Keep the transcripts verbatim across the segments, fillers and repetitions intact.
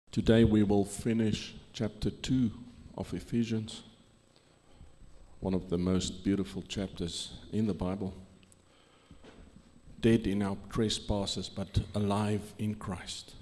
Today we will finish chapter two of Ephesians, one of the most beautiful chapters in the Bible. Dead in our trespasses, but alive in Christ.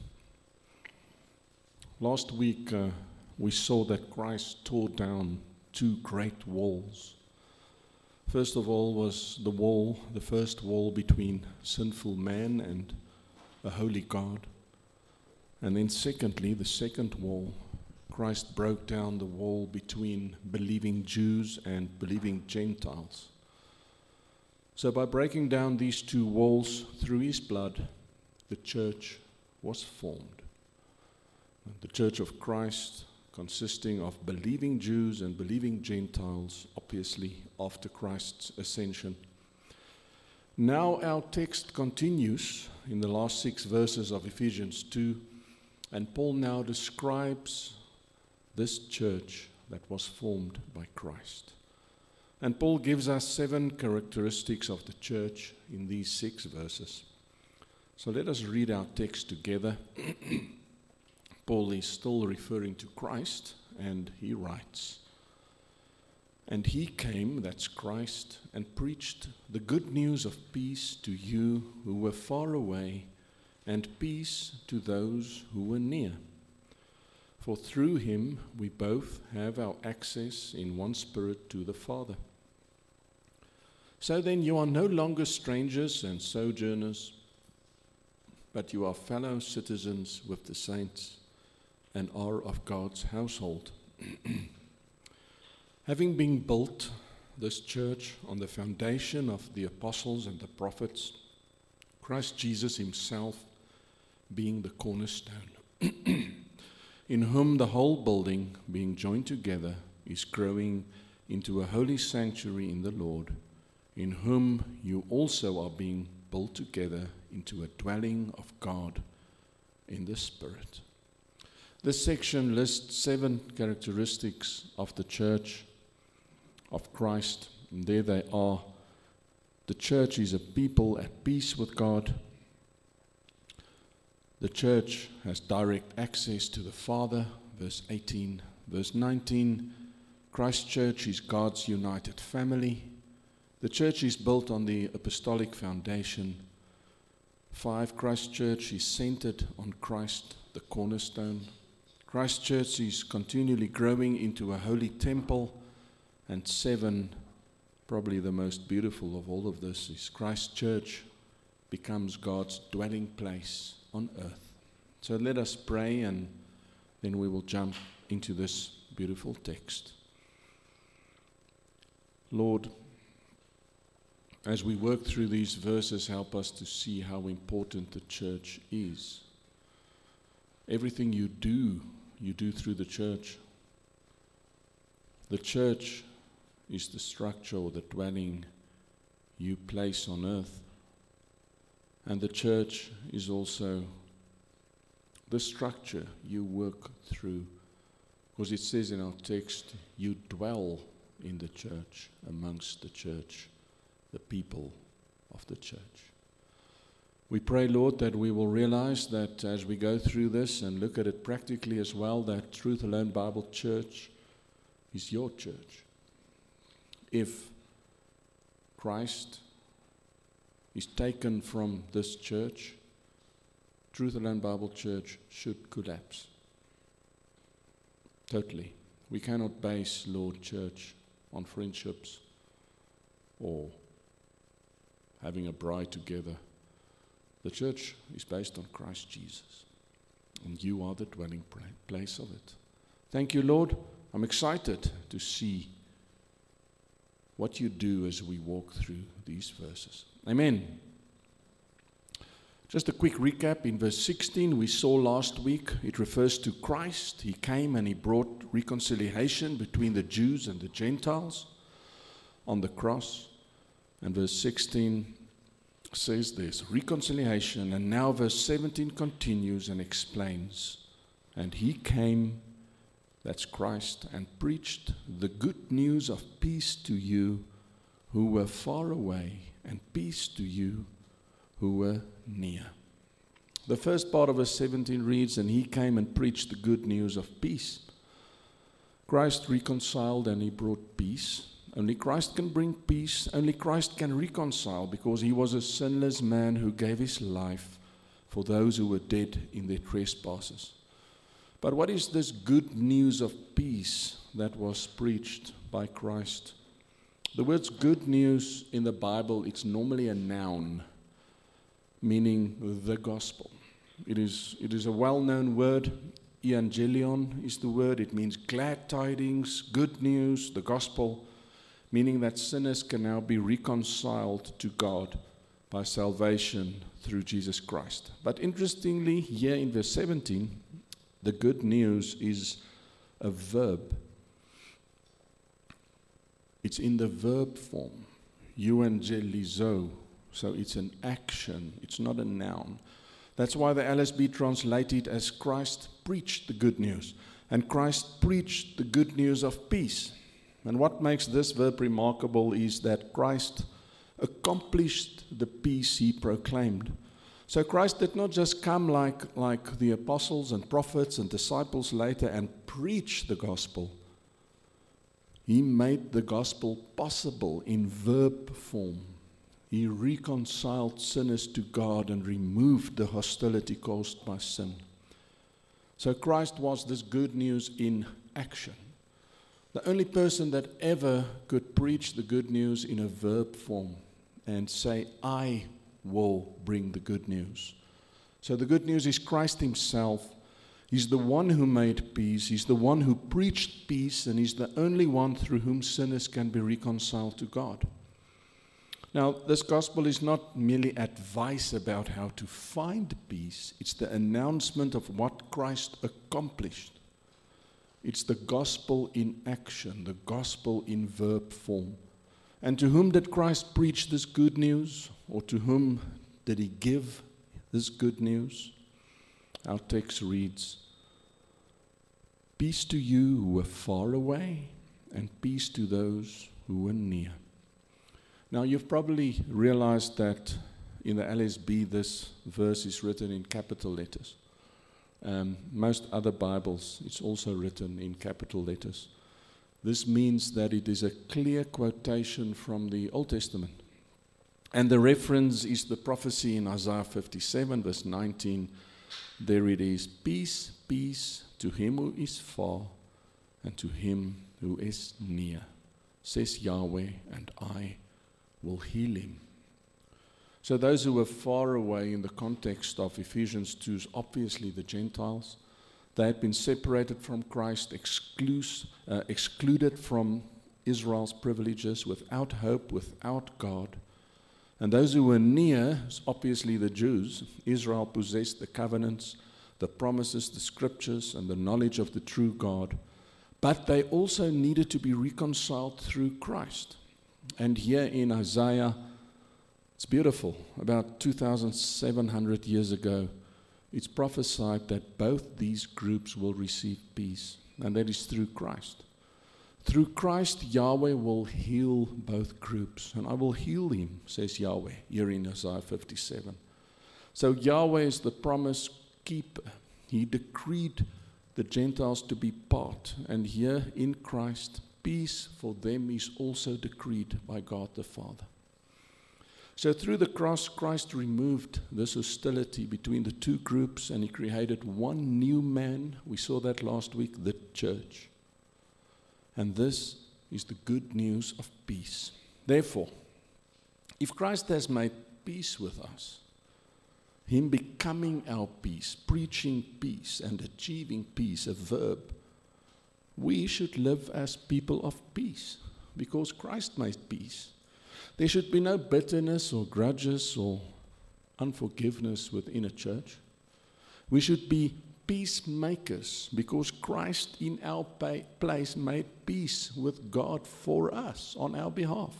Last week uh, we saw that Christ tore down two great walls. First of all was the wall, the first wall between sinful man and a holy God. And then secondly, the second wall, Christ broke down the wall between believing Jews and believing Gentiles. So by breaking down these two walls through his blood, the church was formed. The church of Christ, consisting of believing Jews and believing Gentiles, obviously after Christ's ascension. Now our text continues in the last six verses of Ephesians two, and Paul now describes this church that was formed by Christ. And Paul gives us seven characteristics of the church in these six verses. So let us read our text together. Paul is still referring to Christ, and he writes, "And he came," that's Christ, "and preached the good news of peace to you who were far away, and peace to those who were near. For through him we both have our access in one Spirit to the Father. So then you are no longer strangers and sojourners, but you are fellow citizens with the saints and are of God's household, having been built, this church, on the foundation of the apostles and the prophets, Christ Jesus himself being the cornerstone, in whom the whole building, being joined together, is growing into a holy sanctuary in the Lord, in whom you also are being built together into a dwelling of God in the Spirit." This section lists seven characteristics of the church of Christ, and there they are. The church is a people at peace with God. The church has direct access to the Father, verse eighteen. Verse nineteen, Christ's church is God's united family. The church is built on the apostolic foundation. Five, Christ's church is centered on Christ, the cornerstone. Christ's church is continually growing into a holy temple. And seven, probably the most beautiful of all of this, is Christ's church becomes God's dwelling place on earth. So let us pray, and then we will jump into this beautiful text. Lord, as we work through these verses, help us to see how important the church is. Everything you do, you do through the church. The church is the structure or the dwelling you place on earth. And the church is also the structure you work through. Because it says in our text, you dwell in the church, amongst the church, the people of the church. We pray, Lord, that we will realize that as we go through this and look at it practically as well, that Truth Alone Bible Church is your church. If Christ is taken from this church, Truth Alone Bible Church should collapse. Totally. We cannot base, Lord, church on friendships or having a bride together. The church is based on Christ Jesus, and you are the dwelling place of it. Thank you, Lord. I'm excited to see what you do as we walk through these verses. Amen. Just a quick recap. In verse sixteen, we saw last week, it refers to Christ. He came and he brought reconciliation between the Jews and the Gentiles on the cross. And verse sixteen says this, reconciliation. And now verse seventeen continues and explains, and he came, that's Christ, and preached the good news of peace to you who were far away, and peace to you who were near. The first part of verse seventeen reads, "And he came and preached the good news of peace." Christ reconciled and he brought peace. Only Christ can bring peace. Only Christ can reconcile, because he was a sinless man who gave his life for those who were dead in their trespasses. But what is this good news of peace that was preached by Christ? The words good news in the Bible, it's normally a noun, meaning the gospel. It is, it is a well-known word. Evangelion is the word. It means glad tidings, good news, the gospel, meaning that sinners can now be reconciled to God by salvation through Jesus Christ. But interestingly, here in verse seventeen, the good news is a verb. It's in the verb form, euangelizo, so it's an action, it's not a noun. That's why the L S B translated as Christ preached the good news, and Christ preached the good news of peace. And what makes this verb remarkable is that Christ accomplished the peace he proclaimed. So Christ did not just come like, like the apostles and prophets and disciples later and preach the gospel. He made the gospel possible in verb form. He reconciled sinners to God and removed the hostility caused by sin. So Christ was this good news in action. The only person that ever could preach the good news in a verb form and say, I will bring the good news. So the good news is Christ himself. He's the one who made peace. He's the one who preached peace, and he's the only one through whom sinners can be reconciled to God. Now, this gospel is not merely advice about how to find peace. It's the announcement of what Christ accomplished. It's the gospel in action, the gospel in verb form. And to whom did Christ preach this good news? Or to whom did he give this good news? Our text reads, "Peace to you who are far away, and peace to those who are near." Now, you've probably realized that in the L S B, this verse is written in capital letters. Um, most other Bibles, it's also written in capital letters. This means that it is a clear quotation from the Old Testament. And the reference is the prophecy in Isaiah fifty-seven, verse nineteen. There it is, "Peace, peace to him who is far, and to him who is near, says Yahweh, and I will heal him." So those who were far away in the context of Ephesians two is obviously the Gentiles. They had been separated from Christ, exclus, uh, excluded from Israel's privileges, without hope, without God. And those who were near is obviously the Jews. Israel possessed the covenants, the promises, the scriptures, and the knowledge of the true God. But they also needed to be reconciled through Christ. And here in Isaiah, it's beautiful. About two thousand seven hundred years ago, it's prophesied that both these groups will receive peace, and that is through Christ. Through Christ, Yahweh will heal both groups, and I will heal him, says Yahweh, here in Isaiah fifty-seven. So Yahweh is the promise keeper. He decreed the Gentiles to be part, and here in Christ, peace for them is also decreed by God the Father. So through the cross, Christ removed this hostility between the two groups, and he created one new man. We saw that last week, the church. And this is the good news of peace. Therefore, if Christ has made peace with us, him becoming our peace, preaching peace and achieving peace, a verb, we should live as people of peace, because Christ made peace. There should be no bitterness or grudges or unforgiveness within a church. We should be peacemakers, because Christ in our pa- place made peace with God for us on our behalf.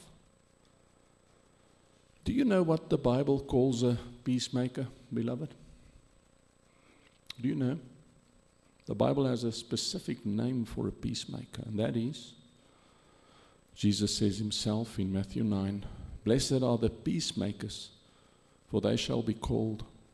Do you know what the Bible calls a peacemaker, beloved? Do you know? The Bible has a specific name for a peacemaker, and that is, Jesus says himself in Matthew nine, "Blessed are the peacemakers, for they shall be called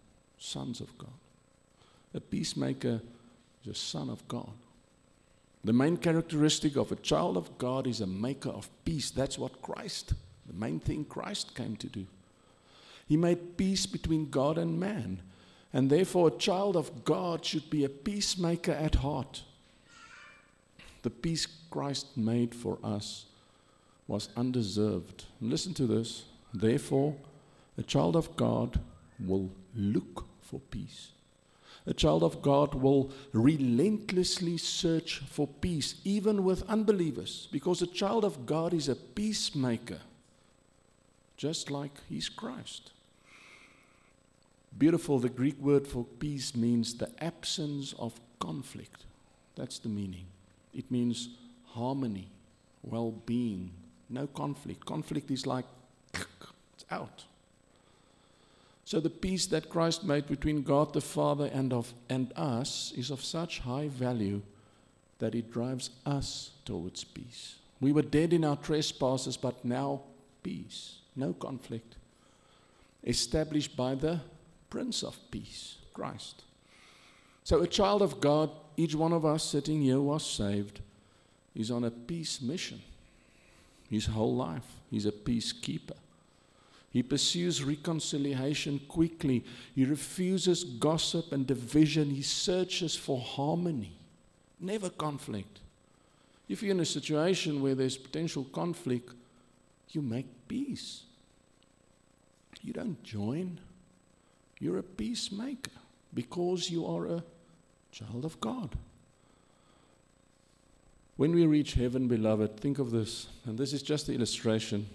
sons of God. A peacemaker is a son of God. The main characteristic of a child of God is a maker of peace. That's what Christ, the main thing Christ came to do. He made peace between God and man. And therefore, a child of God should be a peacemaker at heart. The peace Christ made for us was undeserved. Listen to this. Therefore, a child of God will look for peace. A child of God will relentlessly search for peace, even with unbelievers, because a child of God is a peacemaker, just like he's Christ. Beautiful, the Greek word for peace means the absence of conflict. That's the meaning. It means harmony, well-being, no conflict. Conflict is like, it's out. So the peace that Christ made between God the Father and of and us is of such high value that it drives us towards peace. We were dead in our trespasses, but now peace, no conflict, established by the Prince of Peace, Christ. So a child of God, each one of us sitting here was saved, is on a peace mission. His whole life, he's a peacekeeper. He pursues reconciliation quickly. He refuses gossip and division. He searches for harmony, never conflict. If you're in a situation where there's potential conflict, you make peace. You don't join. You're a peacemaker because you are a child of God. When we reach heaven, beloved, think of this, and this is just the illustration.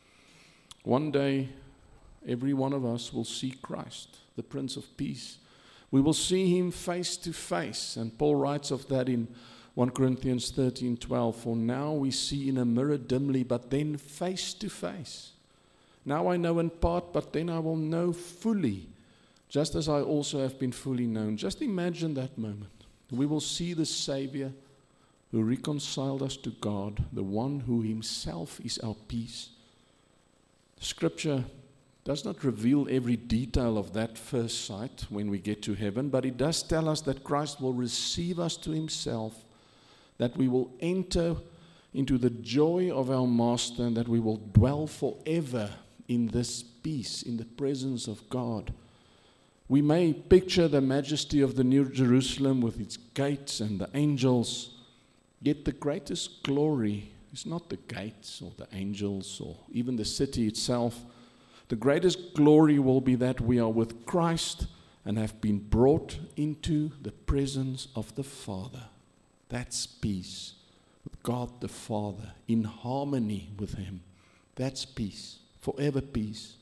One day, every one of us will see Christ, the Prince of Peace. We will see him face to face. And Paul writes of that in First Corinthians thirteen twelve. For now we see in a mirror dimly, but then face to face. Now I know in part, but then I will know fully, just as I also have been fully known. Just imagine that moment. We will see the Savior who reconciled us to God, the one who himself is our peace. Scripture does not reveal every detail of that first sight when we get to heaven, but it does tell us that Christ will receive us to himself, that we will enter into the joy of our Master, and that we will dwell forever in this peace, in the presence of God. We may picture the majesty of the New Jerusalem with its gates and the angels, yet the greatest glory is not the gates or the angels or even the city itself. The greatest glory will be that we are with Christ and have been brought into the presence of the Father. That's peace. With God the Father, in harmony with him. That's peace, forever peace.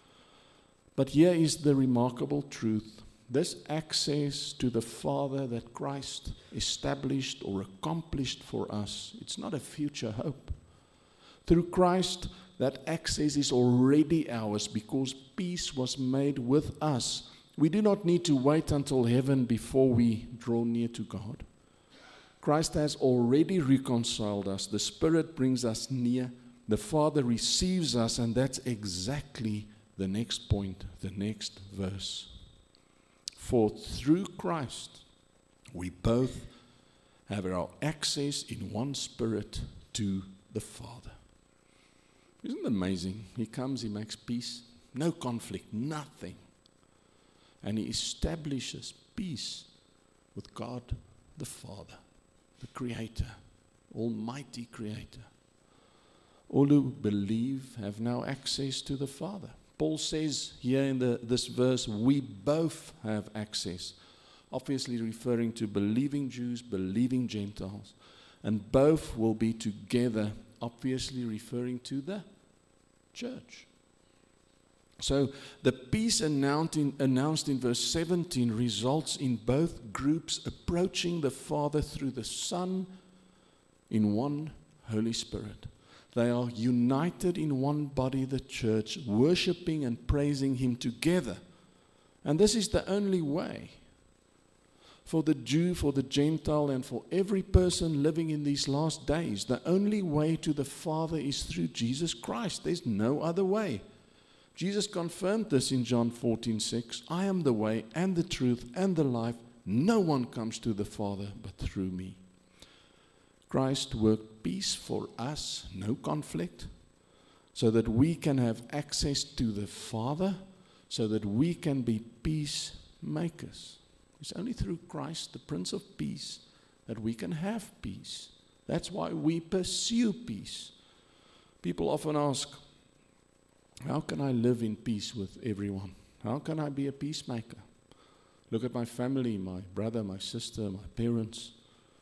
But here is the remarkable truth. This access to the Father that Christ established or accomplished for us, it's not a future hope. Through Christ, that access is already ours because peace was made with us. We do not need to wait until heaven before we draw near to God. Christ has already reconciled us. The Spirit brings us near. The Father receives us, and that's exactly the next point, the next verse. For through Christ, we both have our access in one Spirit to the Father. Isn't it amazing? He comes, he makes peace, no conflict, nothing. And he establishes peace with God the Father, the Creator, Almighty Creator. All who believe have now access to the Father. Paul says here in the, this verse, we both have access. Obviously referring to believing Jews, believing Gentiles. And both will be together, obviously referring to the church. So the peace announced in, announced in verse seventeen results in both groups approaching the Father through the Son in one Holy Spirit. They are united in one body, the church, worshiping and praising him together. And this is the only way for the Jew, for the Gentile, and for every person living in these last days. The only way to the Father is through Jesus Christ. There's no other way. Jesus confirmed this in John fourteen six. I am the way and the truth and the life. No one comes to the Father but through me. Christ worked peace for us, no conflict, so that we can have access to the Father, so that we can be peacemakers. It's only through Christ, the Prince of Peace, that we can have peace. That's why we pursue peace. People often ask, how can I live in peace with everyone? How can I be a peacemaker? Look at my family, my brother, my sister, my parents.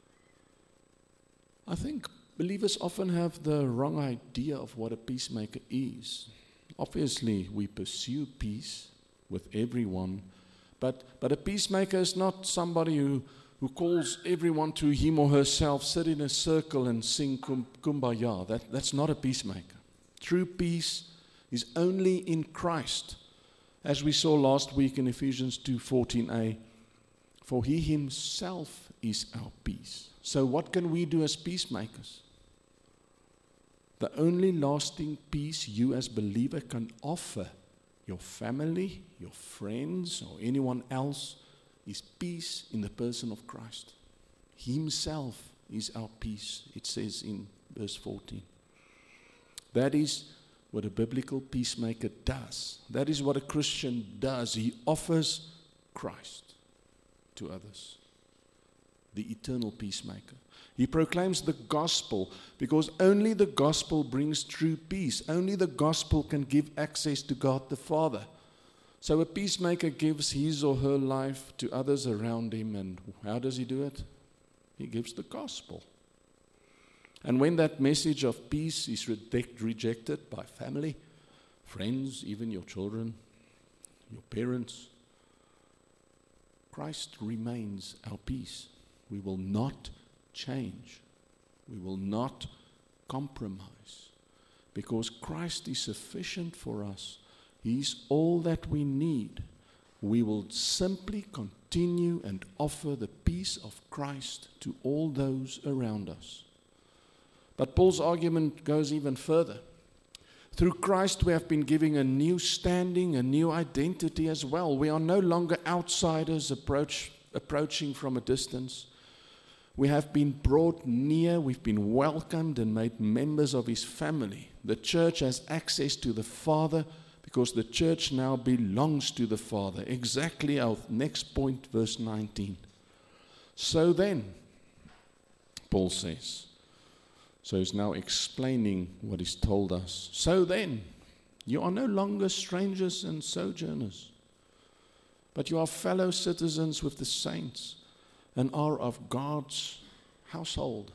I think believers often have the wrong idea of what a peacemaker is. Obviously, we pursue peace with everyone, but, but a peacemaker is not somebody who, who calls everyone to him or herself, sit in a circle and sing kum, kumbaya. That, that's not a peacemaker. True peace is only in Christ. As we saw last week in Ephesians two fourteen a, for he himself is our peace. So what can we do as peacemakers? The only lasting peace you as believer can offer your family, your friends, or anyone else is peace in the person of Christ. He himself is our peace, it says in verse fourteen. That is what a biblical peacemaker does. That is what a Christian does. He offers Christ to others, the eternal peacemaker. He proclaims the gospel because only the gospel brings true peace. Only the gospel can give access to God the Father. So a peacemaker gives his or her life to others around him, and how does he do it? He gives the gospel. And when that message of peace is reject, rejected by family, friends, even your children, your parents, Christ remains our peace. We will not change. We will not compromise. Because Christ is sufficient for us. He is all that we need. We will simply continue and offer the peace of Christ to all those around us. But Paul's argument goes even further. Through Christ we have been given a new standing, a new identity as well. We are no longer outsiders approach, approaching from a distance. We have been brought near, we've been welcomed and made members of his family. The church has access to the Father because the church now belongs to the Father. Exactly our next point, verse nineteen. So then, Paul says, so he's now explaining what he's told us. So then, you are no longer strangers and sojourners, but you are fellow citizens with the saints and are of God's household,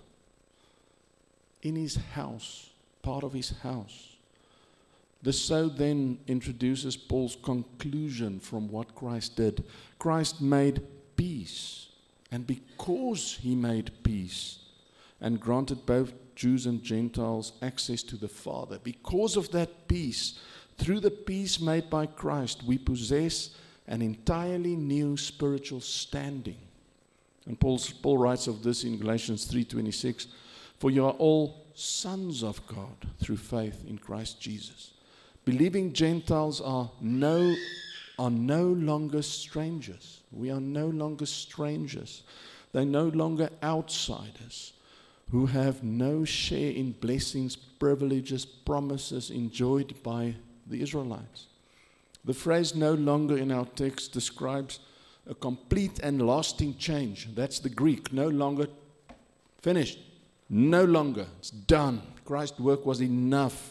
in his house, part of his house. The so then introduces Paul's conclusion from what Christ did. Christ made peace, and because he made peace and granted both Jews and Gentiles access to the Father, because of that peace, through the peace made by Christ, we possess an entirely new spiritual standing. And Paul, Paul writes of this in Galatians three twenty-six, for you are all sons of God through faith in Christ Jesus. Believing Gentiles are no, are no longer strangers. We are no longer strangers. They're no longer outsiders who have no share in blessings, privileges, promises enjoyed by the Israelites. The phrase no longer in our text describes a complete and lasting change. That's the Greek. No longer finished. No longer. It's done. Christ's work was enough.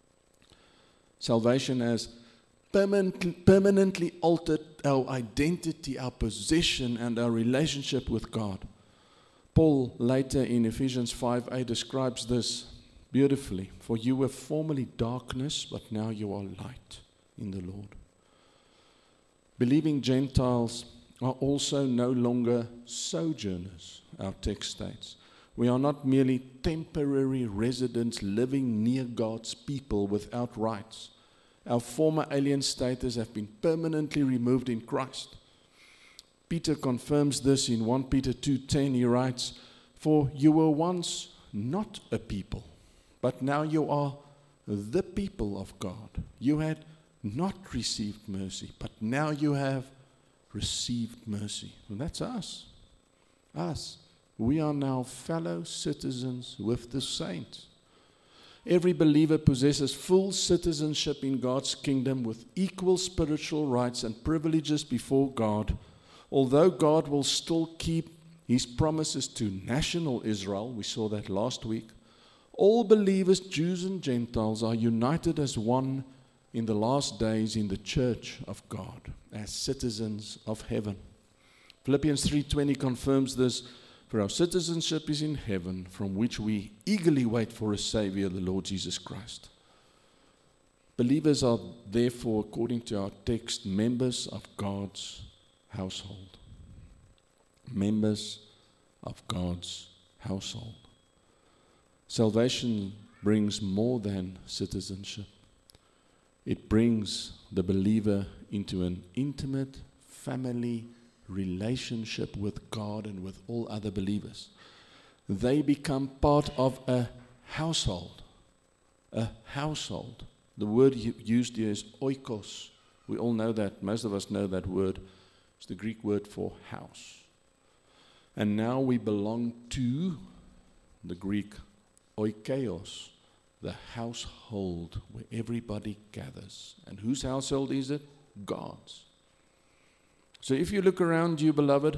Salvation has permanently, permanently altered our identity, our position, and our relationship with God. Paul later in Ephesians five eight describes this beautifully. For you were formerly darkness, but now you are light in the Lord. Believing Gentiles are also no longer sojourners, our text states. We are not merely temporary residents living near God's people without rights. Our former alien status have been permanently removed in Christ. Peter confirms this in First Peter two ten. He writes, for you were once not a people, but now you are the people of God. You had not received mercy, but now you have received mercy. And that's us. Us. We are now fellow citizens with the saints. Every believer possesses full citizenship in God's kingdom with equal spiritual rights and privileges before God. Although God will still keep His promises to national Israel, we saw that last week, all believers, Jews and Gentiles, are united as one in the last days in the church of God, as citizens of heaven. Philippians three twenty confirms this, for our citizenship is in heaven, from which we eagerly wait for a Savior, the Lord Jesus Christ. Believers are therefore, according to our text, members of God's household. Members of God's household. Salvation brings more than citizenship. It brings the believer into an intimate family relationship with God and with all other believers. They become part of a household. A household. The word used here is oikos. We all know that. Most of us know that word. It's the Greek word for house. And now we belong to the Greek oikeos, the household where everybody gathers. And whose household is it? God's. So if you look around you, beloved,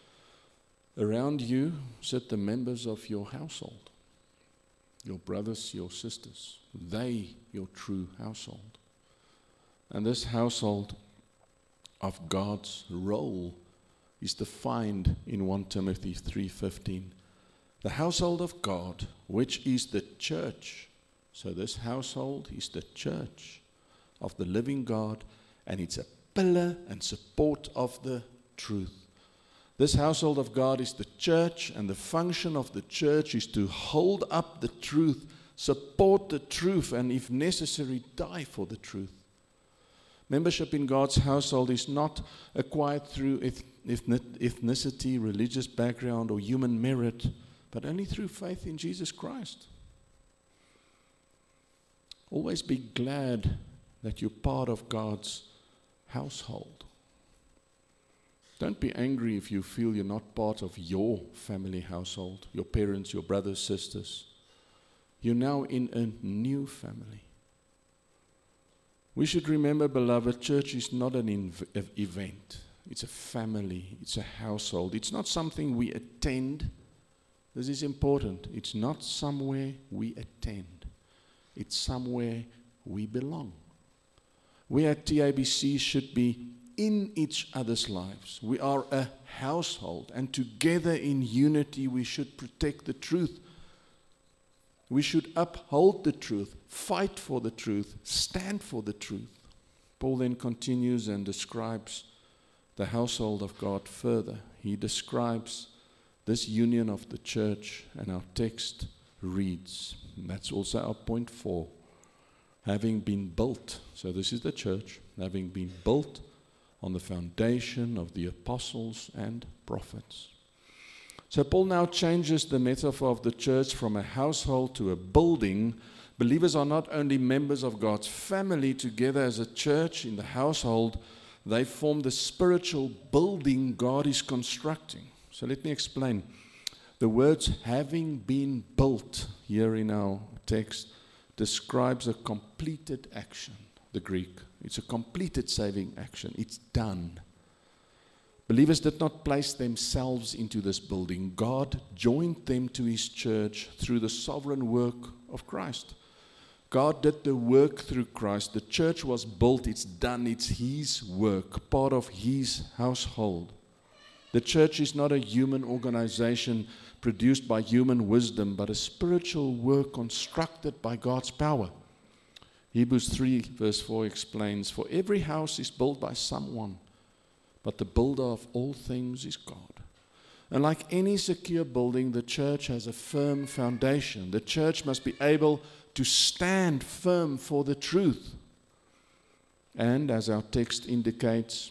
around you sit the members of your household. Your brothers, your sisters. They, your true household. And this household of God's role is defined in First Timothy three fifteen. The household of God, which is the church. So this household is the church of the living God, and it's a pillar and support of the truth. This household of God is the church, and the function of the church is to hold up the truth, support the truth, and if necessary, die for the truth. Membership in God's household is not acquired through ethnicity, religious background, or human merit, but only through faith in Jesus Christ. Always be glad that you're part of God's household. Don't be angry if you feel you're not part of your family household, your parents, your brothers, sisters. You're now in a new family. We should remember, beloved, church is not an inv- event. It's a family. It's a household. It's not something we attend. This is important. It's not somewhere we attend. It's somewhere we belong. We at T A B C should be in each other's lives. We are a household, and together in unity we should protect the truth. We should uphold the truth, fight for the truth, stand for the truth. Paul then continues and describes the household of God further. He describes this union of the church, and our text reads, and that's also our point four, having been built, so this is the church, having been built on the foundation of the apostles and prophets. So Paul now changes the metaphor of the church from a household to a building. Believers are not only members of God's family together as a church in the household, they form the spiritual building God is constructing. So let me explain. The words having been built here in our text describes a completed action, the Greek. It's a completed saving action. It's done. Believers did not place themselves into this building. God joined them to His church through the sovereign work of Christ. God did the work through Christ. The church was built. It's done. It's His work, part of His household. The church is not a human organization produced by human wisdom, but a spiritual work constructed by God's power. Hebrews three verse four explains, for every house is built by someone, but the builder of all things is God. And like any secure building, the church has a firm foundation. The church must be able to stand firm for the truth. And as our text indicates,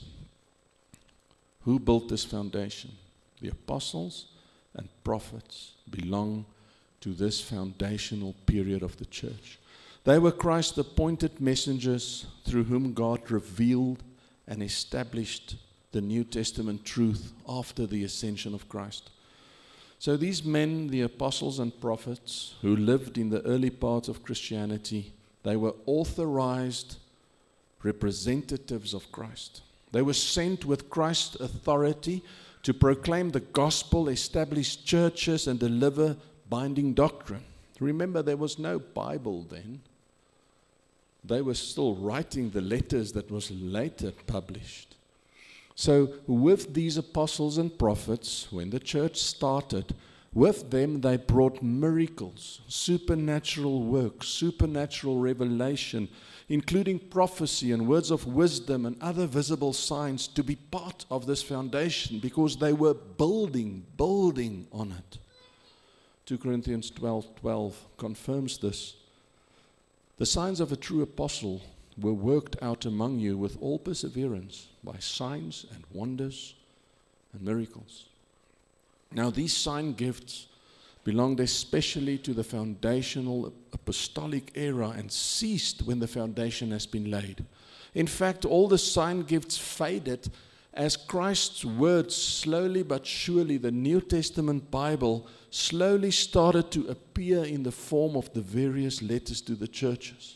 who built this foundation? The apostles and prophets belong to this foundational period of the church. They were Christ's appointed messengers through whom God revealed and established the New Testament truth after the ascension of Christ. So these men, the apostles and prophets who lived in the early part of Christianity, they were authorized representatives of Christ. They were sent with Christ's authority to proclaim the gospel, establish churches, and deliver binding doctrine. Remember, there was no Bible then. They were still writing the letters that was later published. So with these apostles and prophets, when the church started, with them they brought miracles, supernatural work, supernatural revelation, including prophecy and words of wisdom and other visible signs to be part of this foundation, because they were building, building on it. Second Corinthians twelve twelve confirms this. The signs of a true apostle were worked out among you with all perseverance by signs and wonders and miracles. Now these sign gifts belonged especially to the foundational apostolic era and ceased when the foundation has been laid. In fact, all the sign gifts faded as Christ's words slowly but surely, the New Testament Bible, slowly started to appear in the form of the various letters to the churches.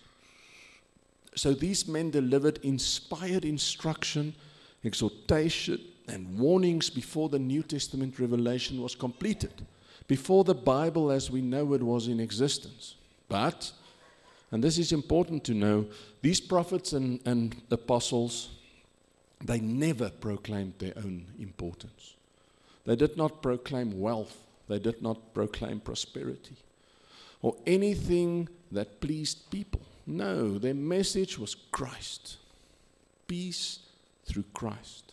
So these men delivered inspired instruction, exhortation, and warnings before the New Testament revelation was completed, before the Bible as we know it was in existence. But, and this is important to know, these prophets and, and apostles, they never proclaimed their own importance. They did not proclaim wealth. They did not proclaim prosperity or anything that pleased people. No, their message was Christ. Peace through Christ.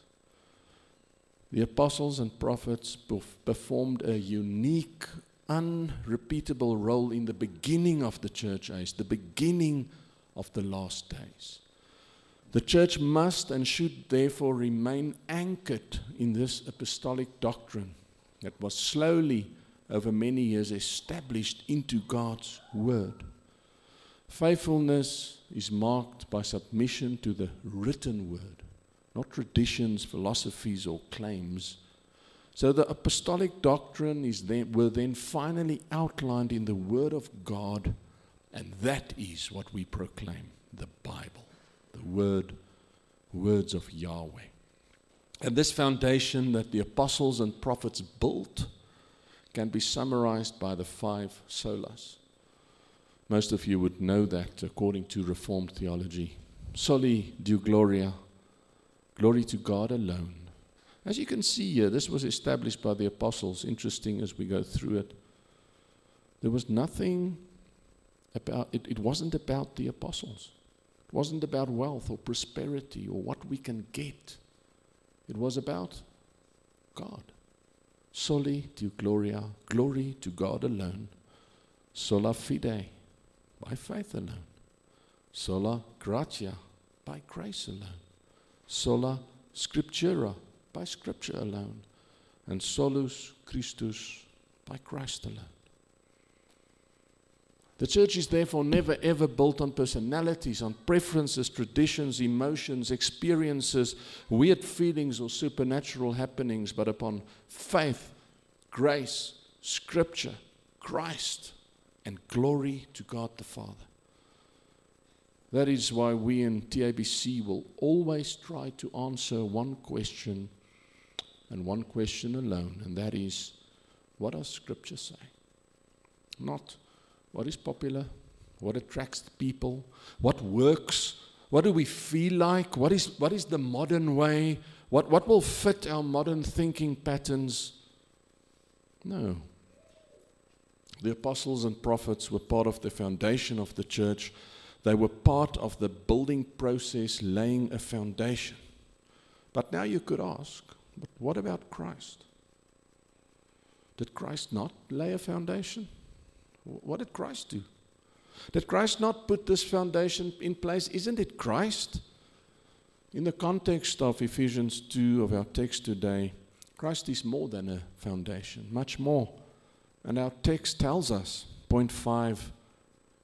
The apostles and prophets performed a unique, unrepeatable role in the beginning of the church age, the beginning of the last days. The church must and should therefore remain anchored in this apostolic doctrine that was slowly, over many years, established into God's word. Faithfulness is marked by submission to the written word, not traditions, philosophies, or claims. So the apostolic doctrine is then, will then finally outlined in the word of God, and that is what we proclaim, the Bible, the word, words of Yahweh. And this foundation that the apostles and prophets built can be summarized by the five solas. Most of you would know that according to Reformed theology. Soli Deo Gloria, glory to God alone. As you can see here, this was established by the apostles. Interesting as we go through it. There was nothing about, it, it wasn't about the apostles. It wasn't about wealth or prosperity or what we can get. It was about God. Soli Deo Gloria, glory to God alone. Sola fide, by faith alone. Sola gratia, by grace alone. Sola scriptura, by scripture alone. And solus Christus, by Christ alone. The church is therefore never ever built on personalities, on preferences, traditions, emotions, experiences, weird feelings or supernatural happenings, but upon faith, grace, scripture, Christ, and glory to God the Father. That is why we in T A B C will always try to answer one question and one question alone, and that is, what does Scripture say? Not what is popular, what attracts people, what works, what do we feel like, what is, what is the modern way, what, what will fit our modern thinking patterns. No. The apostles and prophets were part of the foundation of the church. They were part of the building process, laying a foundation. But now you could ask, but what about Christ? Did Christ not lay a foundation? What did Christ do? Did Christ not put this foundation in place? Isn't it Christ? In the context of Ephesians two of our text today, Christ is more than a foundation, much more. And our text tells us, point five,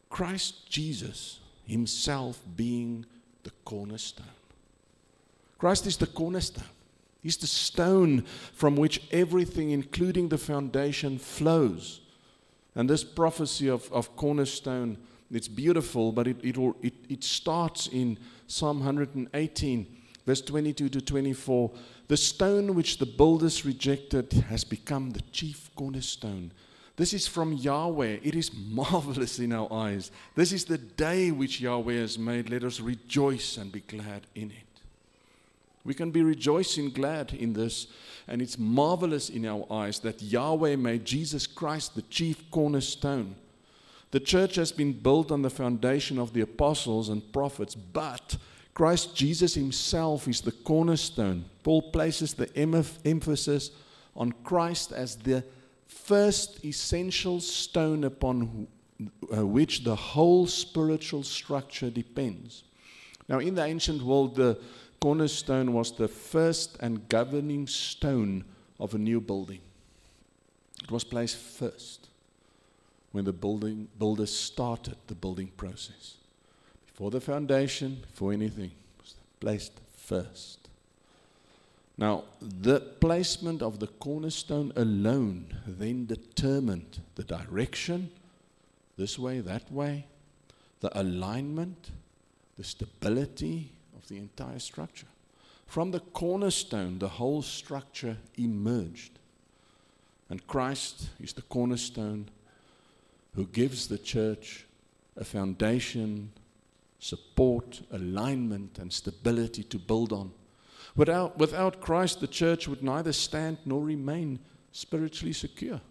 Christ Jesus himself being the cornerstone. Christ is the cornerstone. He's the stone from which everything, including the foundation, flows. And this prophecy of, of cornerstone, it's beautiful, but it, it, it, it starts in Psalm one eighteen, verse twenty-two to twenty-four. The stone which the builders rejected has become the chief cornerstone. This is from Yahweh. It is marvelous in our eyes. This is the day which Yahweh has made. Let us rejoice and be glad in it. We can be rejoicing glad in this, and it's marvelous in our eyes that Yahweh made Jesus Christ the chief cornerstone. The church has been built on the foundation of the apostles and prophets, but Christ Jesus himself is the cornerstone. Paul places the emphasis on Christ as the first essential stone upon which the whole spiritual structure depends. Now, in the ancient world, the cornerstone was the first and governing stone of a new building. It was placed first when the building builders started the building process. Before the foundation, before anything, it was placed first. Now, the placement of the cornerstone alone then determined the direction, this way, that way, the alignment, the stability of the entire structure. From the cornerstone, the whole structure emerged. And Christ is the cornerstone who gives the church a foundation, support, alignment, and stability to build on. Without, without Christ, the church would neither stand nor remain spiritually secure.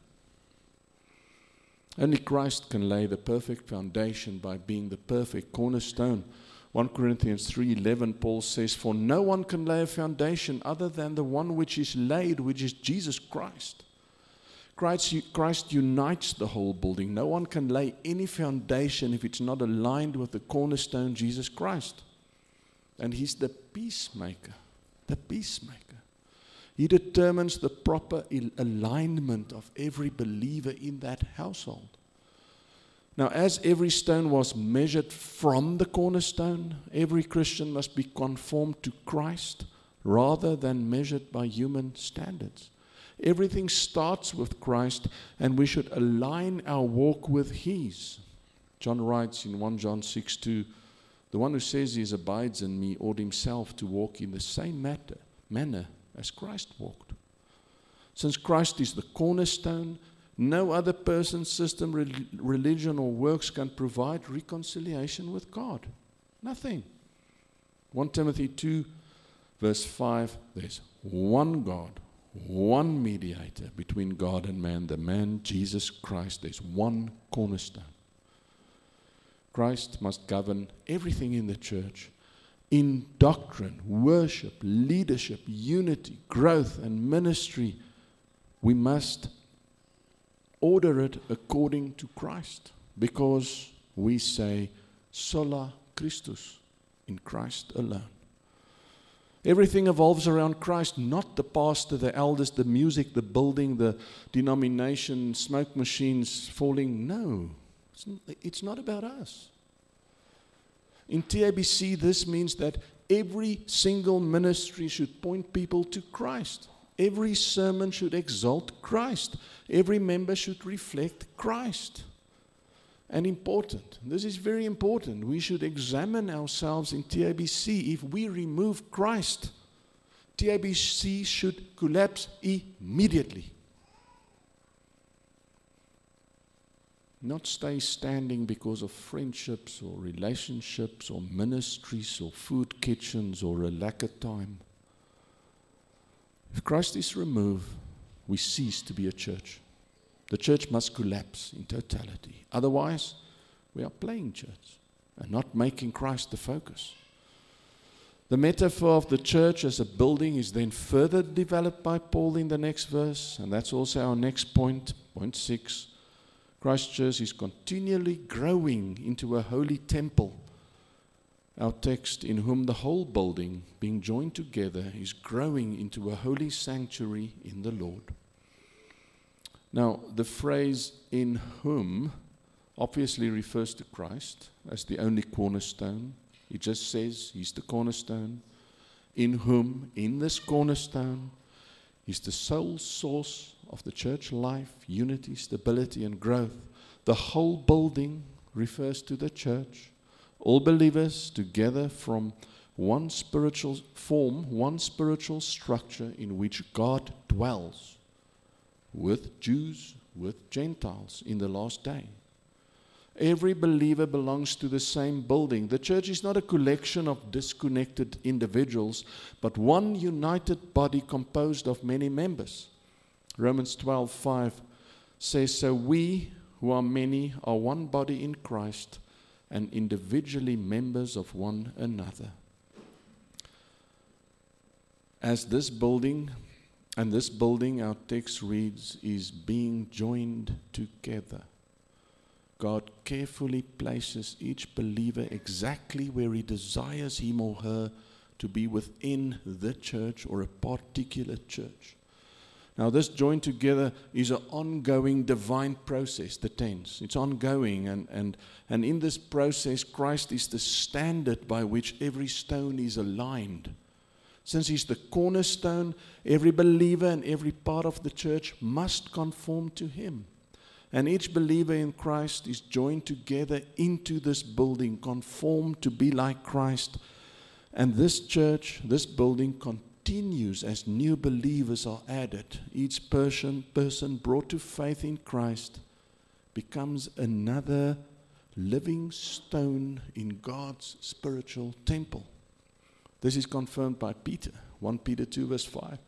Only Christ can lay the perfect foundation by being the perfect cornerstone. First Corinthians three eleven, Paul says, "For no one can lay a foundation other than the one which is laid, which is Jesus Christ." Christ, Christ unites the whole building. No one can lay any foundation if it's not aligned with the cornerstone, Jesus Christ. And he's the peacemaker. The peacemaker. He determines the proper alignment of every believer in that household. Now, as every stone was measured from the cornerstone, every Christian must be conformed to Christ rather than measured by human standards. Everything starts with Christ, and we should align our walk with His. John writes in First John six two, "The one who says he abides in me ought himself to walk in the same matter, manner as Christ walked." Since Christ is the cornerstone, no other person, system, religion, or works can provide reconciliation with God. Nothing. First Timothy two, verse five, there's one God, one mediator between God and man, the man Jesus Christ. There's one cornerstone. Christ must govern everything in the church in doctrine, worship, leadership, unity, growth, and ministry. We must order it according to Christ, because we say sola Christus, in Christ alone. Everything evolves around Christ, not the pastor, the elders, the music, the building, the denomination, smoke machines falling. No, it's not, it's not about us. In T A B C, this means that every single ministry should point people to Christ. Every sermon should exalt Christ. Every member should reflect Christ. And important, this is very important, we should examine ourselves in T A B C. If we remove Christ, T A B C should collapse immediately. Not stay standing because of friendships or relationships or ministries or food kitchens or a lack of time. If Christ is removed, we cease to be a church. The church must collapse in totality. Otherwise, we are playing church and not making Christ the focus. The metaphor of the church as a building is then further developed by Paul in the next verse, and that's also our next point, point six. Christ's church is continually growing into a holy temple. Our text, in whom the whole building, being joined together, is growing into a holy sanctuary in the Lord. Now, the phrase "in whom" obviously refers to Christ as the only cornerstone. It just says He's the cornerstone, in whom, in this cornerstone, He's the sole source of the church life, unity, stability, and growth. The whole building refers to the church. All believers together from one spiritual form, one spiritual structure in which God dwells with Jews, with Gentiles in the last day. Every believer belongs to the same building. The church is not a collection of disconnected individuals, but one united body composed of many members. Romans twelve five says, "So we who are many are one body in Christ, and individually members of one another." As this building, and this building, our text reads, is being joined together. God carefully places each believer exactly where He desires him or her to be within the church or a particular church. Now, this joined together is an ongoing divine process, the tense. It's ongoing, and, and, and in this process, Christ is the standard by which every stone is aligned. Since He's the cornerstone, every believer and every part of the church must conform to Him. And each believer in Christ is joined together into this building, conformed to be like Christ. And this church, this building continues as new believers are added. Each person, person brought to faith in Christ becomes another living stone in God's spiritual temple. This is confirmed by Peter, First Peter two verse five.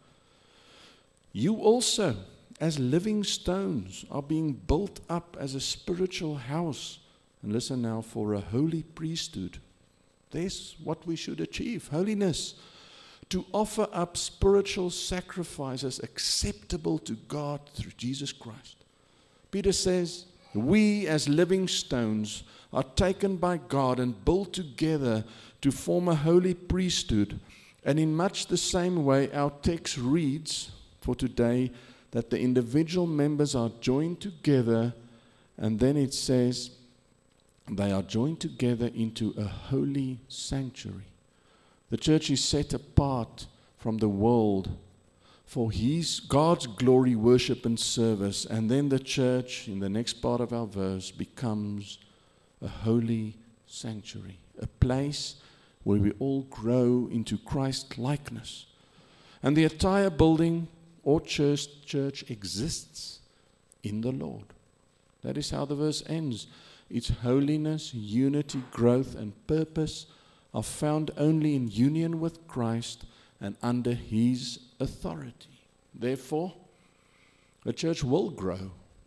You also, as living stones, are being built up as a spiritual house. And listen now, for a holy priesthood. There's what we should achieve, holiness. To offer up spiritual sacrifices acceptable to God through Jesus Christ. Peter says, we as living stones are taken by God and built together to form a holy priesthood. And in much the same way, our text reads for today that the individual members are joined together, and then it says they are joined together into a holy sanctuary. The church is set apart from the world for His, God's glory, worship, and service. And then the church, in the next part of our verse, becomes a holy sanctuary, a place where we all grow into Christ-likeness. And the entire building or church, church exists in the Lord. That is how the verse ends. Its holiness, unity, growth, and purpose are found only in union with Christ and under His authority. Therefore, the church will grow.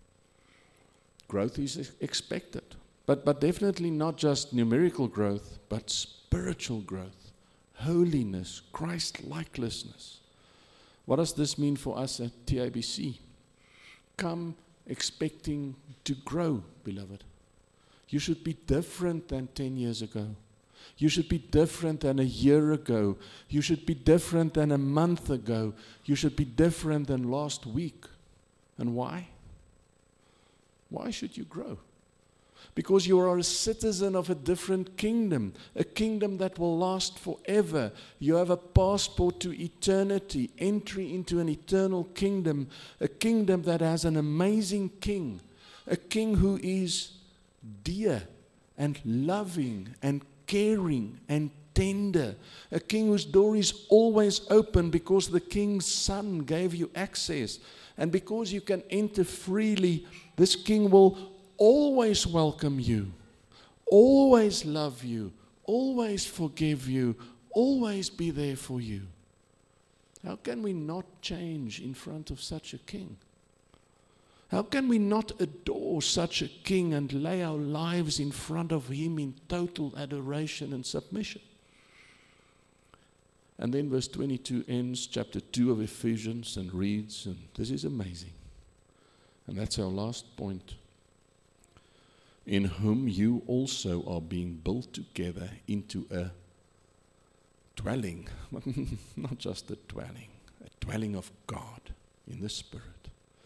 Growth is expected, but, but definitely not just numerical growth, but spiritual growth, holiness, Christ-likeness. What does this mean for us at T A B C? Come expecting to grow, beloved. You should be different than ten years ago. You should be different than a year ago. You should be different than a month ago. You should be different than last week. And why? Why should you grow? Because you are a citizen of a different kingdom, a kingdom that will last forever. You have a passport to eternity, entry into an eternal kingdom, a kingdom that has an amazing king, a king who is dear and loving and caring and tender, a king whose door is always open because the king's son gave you access. And because you can enter freely, this king will always welcome you, always love you, always forgive you, always be there for you. How can we not change in front of such a king? How can we not adore such a king and lay our lives in front of him in total adoration and submission? And then verse twenty-two ends chapter two of Ephesians and reads, and this is amazing. And that's our last point. In whom you also are being built together into a dwelling, not just a dwelling, a dwelling of God in the Spirit.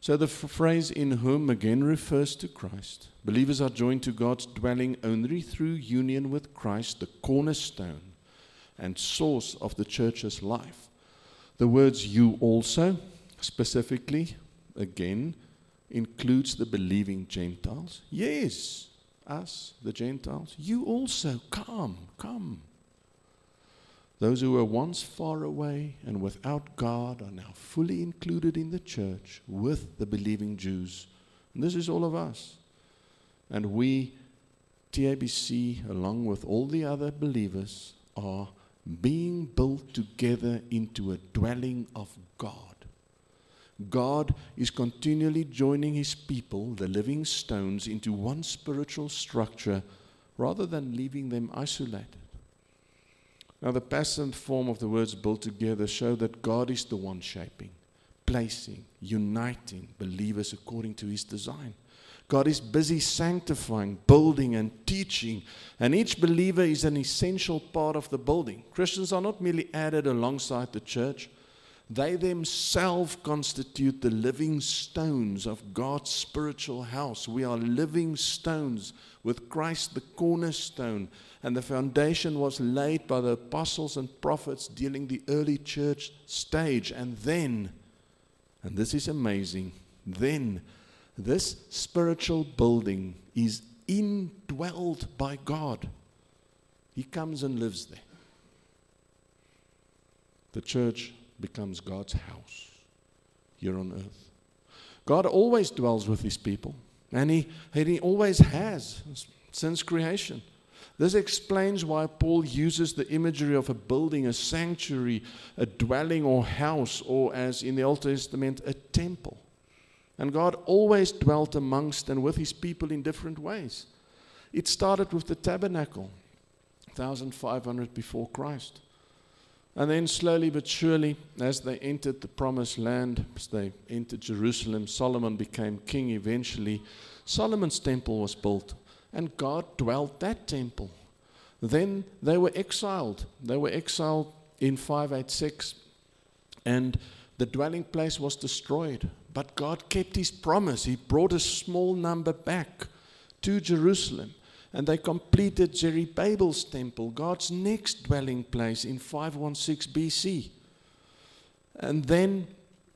So the f- phrase "in whom" again refers to Christ. Believers are joined to God's dwelling only through union with Christ, the cornerstone and source of the church's life. The words "you also" specifically, again, includes the believing Gentiles. Yes, us, the Gentiles. You also, come, come. Those who were once far away and without God are now fully included in the church with the believing Jews. And this is all of us. And we, T A B C, along with all the other believers, are being built together into a dwelling of God. God is continually joining His people, the living stones, into one spiritual structure rather than leaving them isolated. Now, the passive form of the words "built together" show that God is the one shaping, placing, uniting believers according to His design. God is busy sanctifying, building, and teaching, and each believer is an essential part of the building. Christians are not merely added alongside the church. They themselves constitute the living stones of God's spiritual house. We are living stones with Christ the cornerstone, and the foundation was laid by the apostles and prophets during the early church stage. And then, and this is amazing, then this spiritual building is indwelled by God. He comes and lives there. The church becomes God's house here on earth. God always dwells with His people, and He, and he always has since creation. This explains why Paul uses the imagery of a building, a sanctuary, a dwelling or house, or as in the Old Testament, a temple. And God always dwelt amongst and with His people in different ways. It started with the tabernacle, one thousand five hundred before Christ. And then slowly but surely, as they entered the promised land, as they entered Jerusalem, Solomon became king eventually. Solomon's temple was built, and God dwelt that temple. Then they were exiled. They were exiled in five eighty-six, and the dwelling place was destroyed. But God kept His promise. He brought a small number back to Jerusalem. And they completed Zerubbabel's temple, God's next dwelling place, in five sixteen B C. And then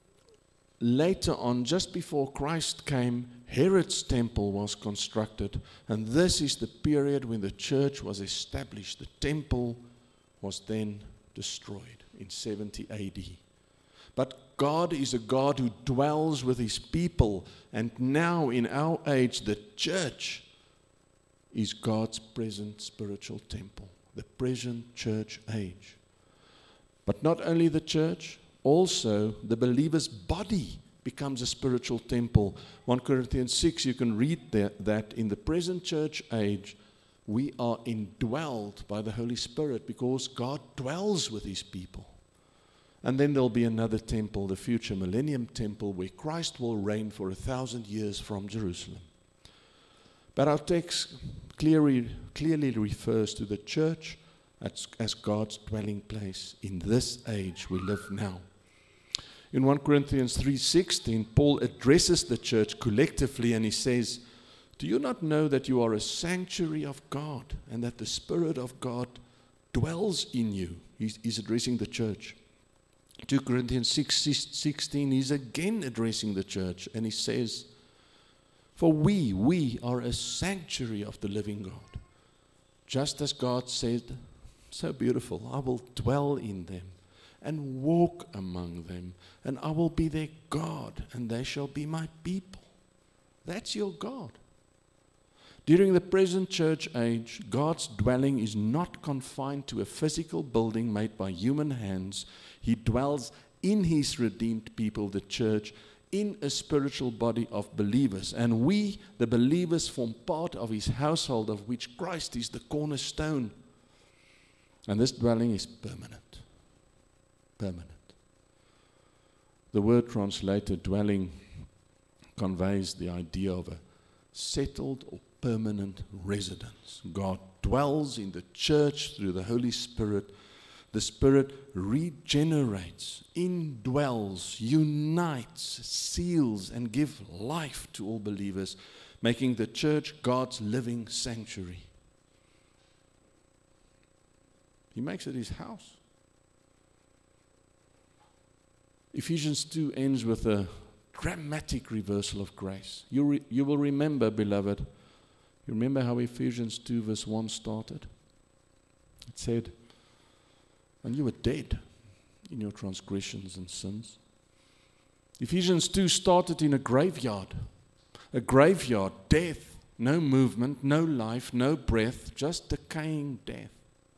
later on, just before Christ came, Herod's temple was constructed. And this is the period when the church was established. The temple was then destroyed in seventy A D. But God is a God who dwells with His people. And now in our age, the church is God's present spiritual temple, the present church age. But not only the church, also the believer's body becomes a spiritual temple. First Corinthians six, you can read that, that in the present church age, we are indwelled by the Holy Spirit because God dwells with His people. And then there'll be another temple, the future millennium temple, where Christ will reign for a thousand years from Jerusalem. But our text clearly, clearly refers to the church as, as God's dwelling place in this age we live now. In First Corinthians three sixteen, Paul addresses the church collectively, and he says, "Do you not know that you are a sanctuary of God and that the Spirit of God dwells in you?" He's, he's addressing the church. Second Corinthians six sixteen, he's again addressing the church, and he says, For we, we are a sanctuary of the living God. Just as God said, so beautiful, I will dwell in them and walk among them, and I will be their God, and they shall be my people. That's your God. During the present church age, God's dwelling is not confined to a physical building made by human hands. He dwells in His redeemed people, the church, in a spiritual body of believers. And we, the believers, form part of His household, of which Christ is the cornerstone. And this dwelling is permanent. Permanent. The word translated dwelling conveys the idea of a settled or permanent residence. God dwells in the church through the Holy Spirit, The Spirit regenerates, indwells, unites, seals, and gives life to all believers, making the church God's living sanctuary. He makes it his house. Ephesians two ends with a dramatic reversal of grace. You, re, you will remember, beloved, you remember how Ephesians two verse one started? It said, and you were dead in your transgressions and sins. Ephesians two started in a graveyard. A graveyard, death, no movement, no life, no breath, just decaying death.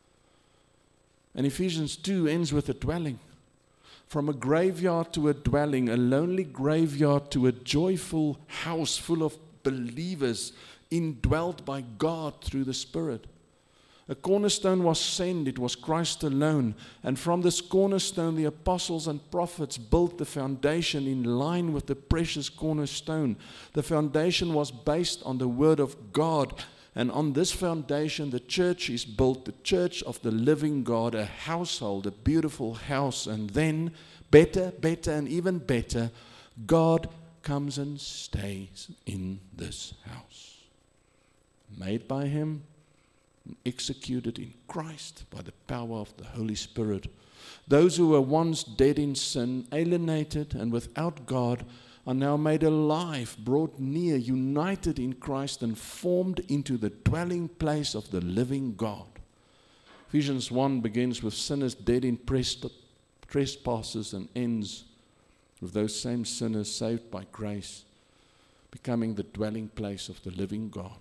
And Ephesians two ends with a dwelling. From a graveyard to a dwelling, a lonely graveyard to a joyful house full of believers indwelt by God through the Spirit. A cornerstone was sent, it was Christ alone. And from this cornerstone, the apostles and prophets built the foundation in line with the precious cornerstone. The foundation was based on the Word of God. And on this foundation, the church is built, the church of the living God, a household, a beautiful house. And then, better, better, and even better, God comes and stays in this house. Made by Him, executed in Christ by the power of the Holy Spirit. Those who were once dead in sin, alienated and without God, are now made alive, brought near, united in Christ, and formed into the dwelling place of the living God. Ephesians one begins with sinners dead in trespasses and ends with those same sinners saved by grace, becoming the dwelling place of the living God.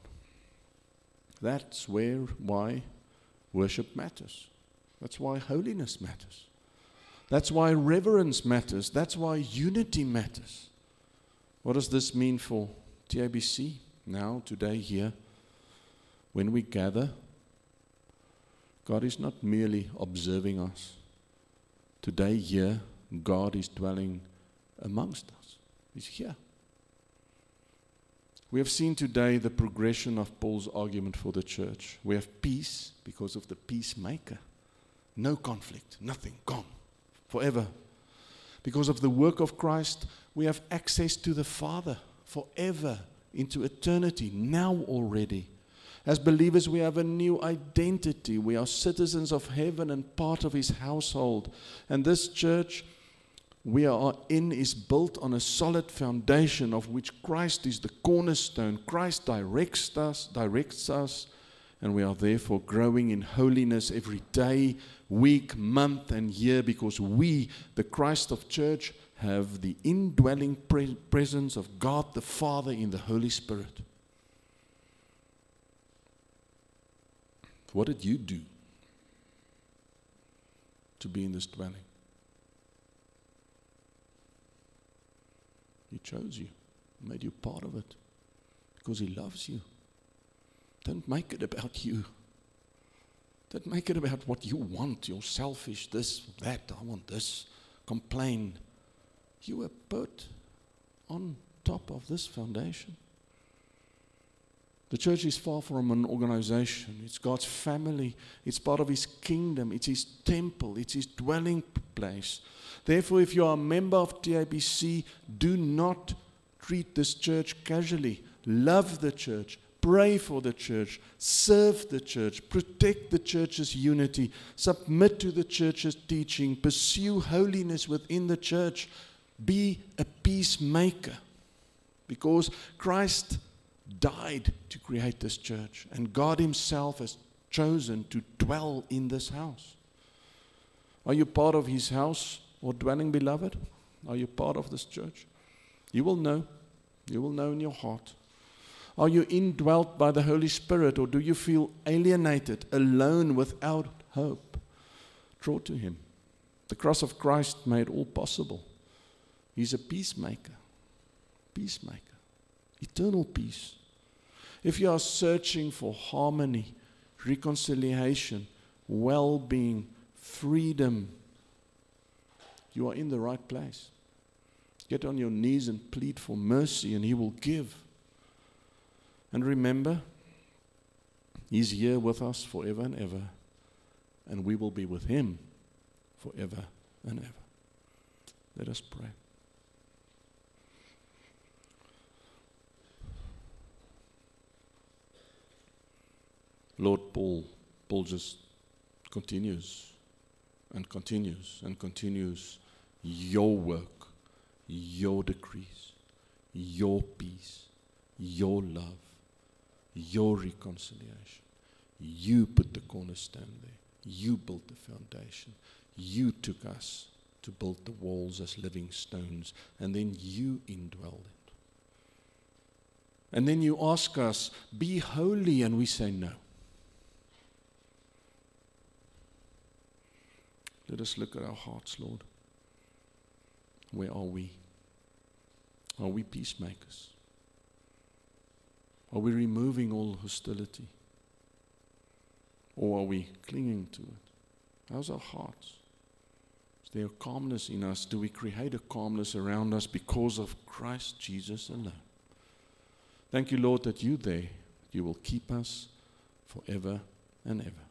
That's where, why worship matters. That's why holiness matters. That's why reverence matters. That's why unity matters. What does this mean for T A B C now, today, here? When we gather, God is not merely observing us. Today, here, God is dwelling amongst us. He's here. We have seen today the progression of Paul's argument for the church. We have peace because of the peacemaker. No conflict, nothing, gone, forever. Because of the work of Christ, we have access to the Father forever, into eternity, now already. As believers, we have a new identity. We are citizens of heaven and part of His household. And this church we are in is built on a solid foundation of which Christ is the cornerstone. Christ directs us, directs us, and we are therefore growing in holiness every day, week, month, and year, because we, the Christ of church, have the indwelling pre- presence of God the Father in the Holy Spirit. What did you do to be in this dwelling? He chose you, made you part of it, because He loves you. Don't make it about you. Don't make it about what you want, your selfish, this, that, I want this, complain. You were put on top of this foundation. The church is far from an organization. It's God's family. It's part of His kingdom. It's His temple. It's His dwelling place. Therefore, if you are a member of T A B C, do not treat this church casually. Love the church. Pray for the church. Serve the church. Protect the church's unity. Submit to the church's teaching. Pursue holiness within the church. Be a peacemaker. Because Christ died to create this church, and God Himself has chosen to dwell in this house. Are you part of His house or dwelling, beloved? Are you part of this church? You will know. You will know in your heart. Are you indwelt by the Holy Spirit, or do you feel alienated, alone, without hope? Draw to Him. The cross of Christ made all possible. He's a peacemaker. Peacemaker. Eternal peace. If you are searching for harmony, reconciliation, well-being, freedom, you are in the right place. Get on your knees and plead for mercy, and He will give. And remember, He's here with us forever and ever, and we will be with Him forever and ever. Let us pray. Lord, Paul, Paul just continues and continues and continues your work, your decrees, your peace, your love, your reconciliation. You put the cornerstone there. You built the foundation. You took us to build the walls as living stones, and then you indwelled it. And then you ask us, be holy, and we say no. Let us look at our hearts, Lord. Where are we? Are we peacemakers? Are we removing all hostility? Or are we clinging to it? How's our hearts? Is there a calmness in us? Do we create a calmness around us because of Christ Jesus alone? Thank you, Lord, that you there, you will keep us forever and ever.